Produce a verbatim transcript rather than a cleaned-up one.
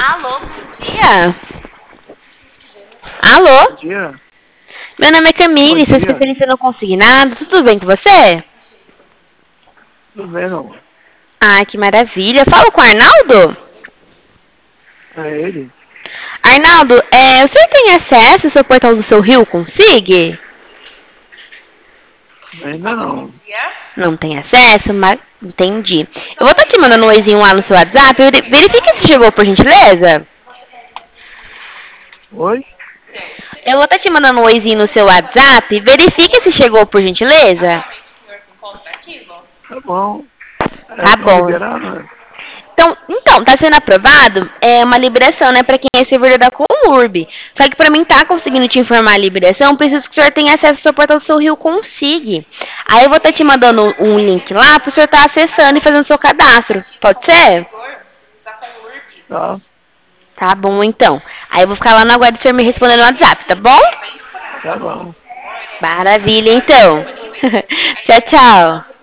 Alô, bom dia. Alô? Bom dia. Meu nome é Camille, Bom sou dia. especialista no consignado. Tudo bem com você? Tudo bem, não? Ah, que maravilha. Falo com o Arnaldo? É ele? Arnaldo, é, o senhor tem acesso ao seu portal do seu Rio Consig? Ainda não. Não tem acesso, mas entendi. Eu vou estar te mandando um oizinho lá no seu WhatsApp. Veri- Verifique se chegou, por gentileza. Oi? Eu vou estar te mandando um oizinho no seu WhatsApp. Verifique se chegou, por gentileza. Tá bom. Tá Estão bom. liberando, né? Então, então, tá sendo aprovado é uma liberação, né, para quem é servidor da Comurb. Só que para mim tá conseguindo te informar a liberação, preciso que o senhor tenha acesso ao seu portal do seu Rio Consig. Aí eu vou estar te mandando um link lá para o senhor estar acessando e fazendo seu cadastro. Pode ser? Tá? Tá bom, então. Aí eu vou ficar lá no aguardo do senhor me respondendo no WhatsApp, tá bom? Tá bom. Maravilha, então. Tchau, tchau.